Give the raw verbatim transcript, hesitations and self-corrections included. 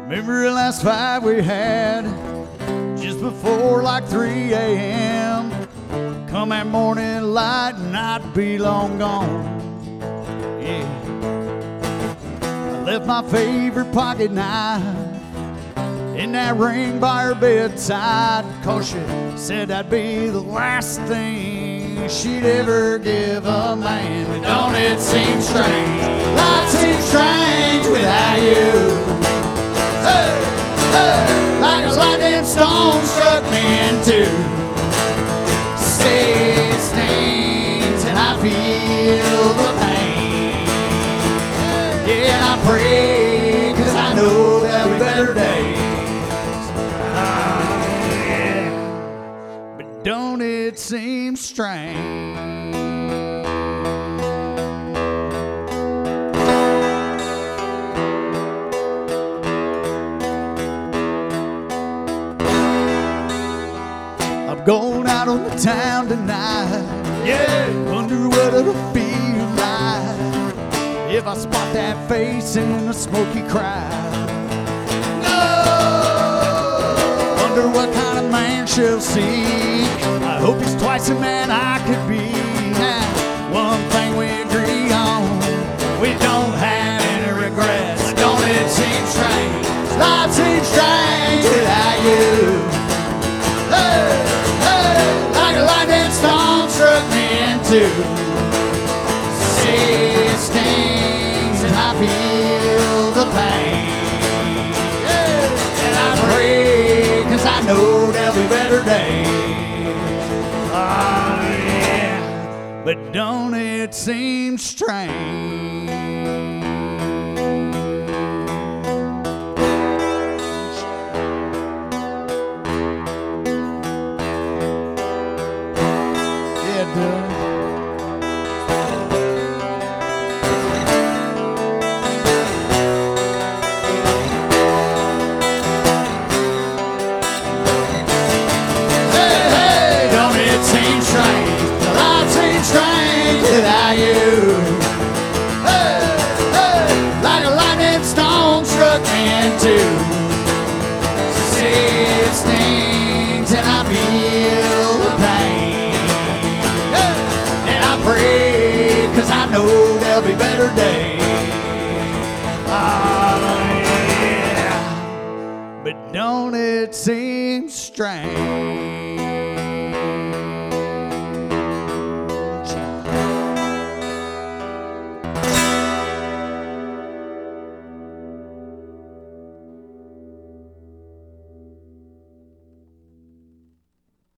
Remember the last fight we had just before like three A M Come that morning light and I'd be long gone. Yeah, I left my favorite pocket knife in that ring by her bedside, 'cause she said that'd be the last thing she'd ever give a man. But don't it seem strange? Life seems strange without you. Hey, hey, like a lightning storm struck me in two. Say it stings and I feel the pain. Yeah, and I pray 'cause I know there'll be better days. Don't it seem strange? I'm going out on the town tonight. Yeah, wonder what it'll feel like if I spot that face in a smoky crowd. No, wonder what kind of man she'll see. I hope he's twice the man I could be. Now, one thing we agree on, we don't have any regrets. Don't it seem strange? Life seems strange without you. Hey, hey, like a lightning storm struck me in two. See, it stings and I feel the pain. Yeah, and I pray 'cause I know there'll be better days. Oh, yeah, but don't it seem strange? Yeah, it does. Strange without you. Hey, hey, like a lightning storm struck me in two. See, it stings and I feel the pain. Yeah, and I pray 'cause I know there'll be better days. Oh, yeah, but don't it seem strange?